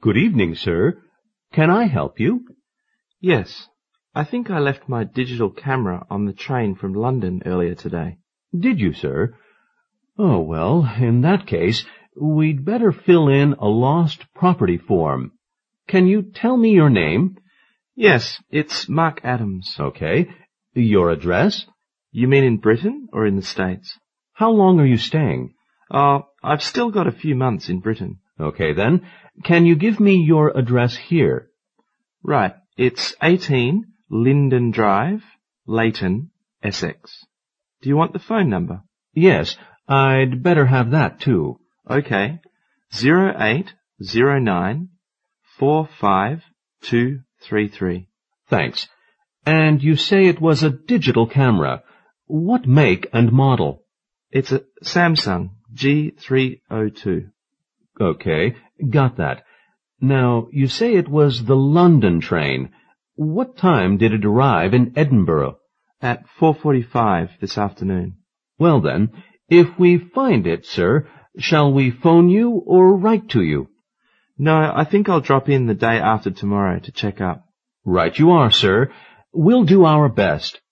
Good evening, sir. Can I help you? Yes. I think I left my digital camera on the train from London earlier today. Did you, sir? Oh, well, in that case, we'd better fill in a lost property form. Can you tell me your name? Yes, it's Mark Adams. Okay. Your address? You mean in Britain or in the States? How long are you staying? I've still got a few months in Britain. Okay, then. Can you give me your address here? Right. It's 18 Linden Drive, Leighton, Essex. Do you want the phone number? Yes, I'd better have that, too. Okay. 0809 45233. Thanks. And you say it was a digital camera. What make and model? It's a Samsung G302. Okay, got that. Now, you say it was the London train. What time did it arrive in Edinburgh? At 4:45 this afternoon. Well then, if we find it, sir, shall we phone you or write to you? No, I think I'll drop in the day after tomorrow to check up. Right you are, sir. We'll do our best.